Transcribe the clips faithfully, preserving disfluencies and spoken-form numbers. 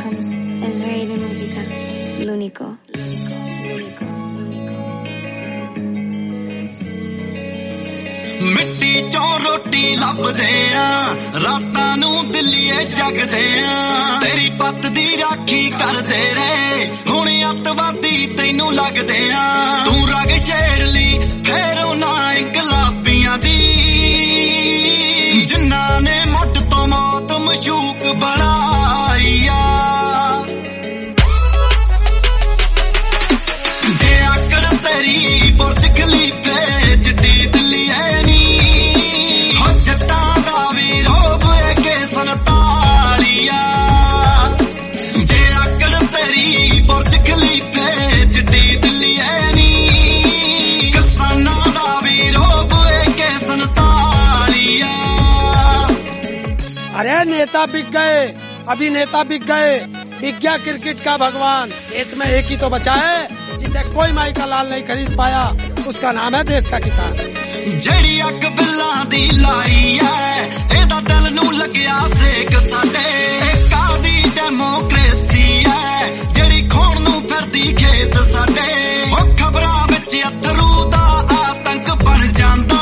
Arms, el rey de música, l'único, l'único, l'único, l'único. ਮਿੱਟੀ ਚੋਂ ਰੋਟੀ ਲੱਭਦੇ ਆ ਰਾਤਾਂ ਨੂੰ ਦਿੱਲੀਏ ਜਗਦੇ ਆ ਤੇਰੀ ਪੱਤ ਦੀ ਰਾਖੀ ਕਰਦੇ ਰਹੇ ਹੁਣ ਅੱਤਵਾਦੀ ਤੈਨੂੰ ਲੱਗਦੇ ਆ ਤੂੰ ਰਗ ਛੇੜ ਲਈ ਖੈਰੋਂ ਨਾ ਇਨਕਲਾਬੀਆਂ ਦੀ ਜਿਨ੍ਹਾਂ ਨੇ ਮੁੱਢ ਤੋਂ ਮੌਤ ਮਸ਼ੂਕ ਬਣਾਈ ਆ ਜੇ ਆਕੜ ਤੇਰੀ ਬੁਰਜ ਖਲੀਫੇ ਜਿੱਡੀ ਦਿੱਲੀ ਐ ਨੀ ਹੋ ਜੱਟਾਂ ਦਾ ਵੀ ਰੋਬ ਏ ਕੇ ਸੰਤਾਲੀਆ ਜੇ ਆਕੜ ਤੇਰੀ ਬੁਰਜ ਖਲੀਫੇ ਜਿੱਡੀ ਦਿੱਲੀ ਐ ਨੀ ਕਿਸਾਨਾਂ ਦਾ ਵੀ ਰੋਬ ਏ ਕੇ ਸੰਤਾਲੀਆ अरे नेता बिक गए, अभिनेता बिक गए, बिक गया क्रिकेट का भगवान। देश में एक ही तो बचा है जिसे कोई माई का लाल नहीं खरीद पाया, उसका नाम है देश का किसान। ਜਿਹੜੀ ਅੱਗ ਬਿੱਲਾਂ ਦੀ ਲਾਈ ਐ ਇਹਦਾ ਦਿਲ ਨੂੰ ਲੱਗਿਆ ਸੇਕ ਸਾਡੇ ਕਾਦੀ ਡੈਮੋਕ੍ਰੇਸੀ ਐ ਜਿਹੜੀ ਖੋਣ ਨੂੰ ਫਿਰਦੀ ਖੇਤ ਸਾਡੇ ਉਹ ਖਬਰਾਂ ਵਿੱਚ ਅਥਰੂ ਦਾ ਆਤੰਕ ਬਣ ਜਾਂਦਾ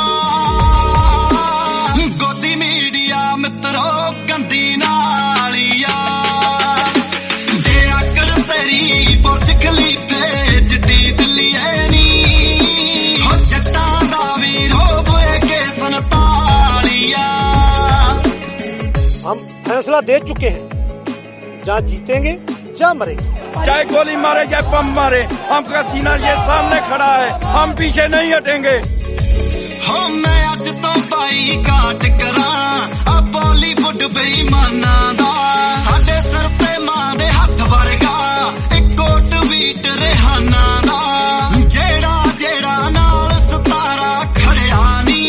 ਗੋਦੀ ਮੀਡੀਆ ਮਿੱਤਰੋ ਗੰਦੀ ਨਾਲੀਆ ਜੇ ਆਕੜ ਤੇਰੀ ਬੁਰਜ ਖਲੀਫੇ ਜਿੱਡੀ ਦਿੱਲੀ ਐ ਨੀ ਹੋ ਜੱਟਾਂ ਦਾ ਵੀ ਰੋਬ ਏ ਕੇ ਸੰਤਾਲੀਆ हम फैसला दे चुके हैं, जहाँ जीतेंगे जहाँ मरेंगे। चाहे गोली मारे चाहे बम मारे, हमका सीना ये सामने खड़ा है, हम पीछे नहीं हटेंगे। हो मैं अज तो बाईकाट करा आ बॉलीवुड बेईमाना दा साडे सिर ते मां दे हथ वर्गा इक्को ट्वीट रिहाना दा जेड़ा जेड़ा नाल सतारा खड़िया नी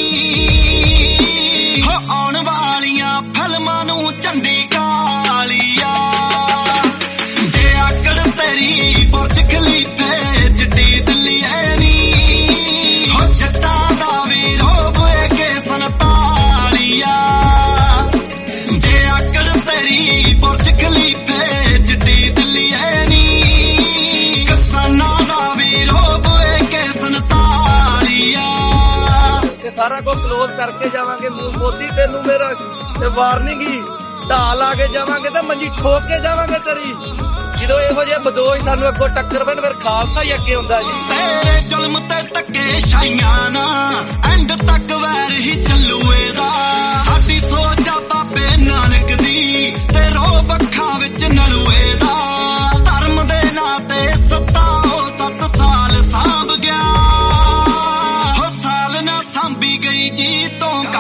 हो आउण वालियां फिल्मां नूं झंडी कालिया जे आकड़ तेरी बुरज खलीफे जिड्डी दिल्ली ऐ नी हो जट्टां दा भी रोब ए के संतालीआ जे आकड़ तेरी बुरज खलीफे जिड्डी दिल्ली ऐ नी किसानां दा भी रोब ए के संतालीआ ਤੇ ਸਾਰਾ ਕੁਝ ਕਲੋਜ਼ ਕਰਕੇ ਜਾਵਾਂਗੇ ਮੋਦੀ ਤੈਨੂੰ ਮੇਰਾ ਤੇ ਵਾਰਨਿੰਗ ਹੀ ਢਾਹ ਲਾ ਕੇ ਜਾਵਾਂਗੇ ਤੇ ਮੰਜੀ ਠੋਕ ਕੇ ਜਾਵਾਂਗੇ ਤੇਰੀ ਜਦੋਂ ਇਹੋ ਜਿਹੇ ਬਦੋਸ਼ ਸਾਨੂੰ ਅੱਗੋਂ ਟੱਕਰ ਪੈਣ ਫਿਰ ਖਾਲਸਾ ਹੀ ਅੱਗੇ ਹੁੰਦਾ ਜੀ ਤੇਰੇ ਜ਼ੁਲਮ ਤੇ ਧੱਕੇ ਛਾਈਆਂ ਨਾ ਐਂਡ ਤੱਕ ਵੈਰ ਹੀ ਚੱਲੂ ਇਹਦਾ ਸਾਡੀ ਸੋਚ ਆ ਬਾਬੇ ਨਾਨਕ ਦੀ ਤੇ ਰੋਬ ਅੱਖਾਂ ਵਿੱਚ ਨਲੂ ਇਹਦਾ ਧਰਮ ਦੇ ਨਾਂ ਤੇ ਸੱਤਾ ਉਹ ਸੱਤ ਸਾਲ ਸਾਂਭ ਗਿਆ ਹੋ ਸਾਲ ਨਾ ਸਾਂਭੀ ਗਈ ਜੀ ਤੋਂ